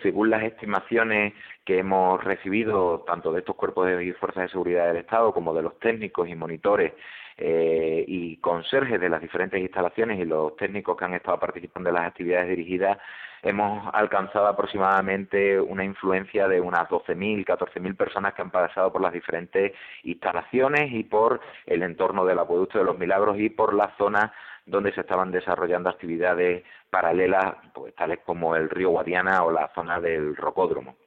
según las estimaciones que hemos recibido, tanto de estos cuerpos y fuerzas de seguridad del Estado como de los técnicos y monitores y conserjes de las diferentes instalaciones y los técnicos que han estado participando en las actividades dirigidas, hemos alcanzado aproximadamente una influencia de unas 12.000, 14.000 personas que han pasado por las diferentes instalaciones y por el entorno del Acueducto de los Milagros y por las zonas donde se estaban desarrollando actividades paralelas, pues tales como el río Guadiana o la zona del Rocódromo.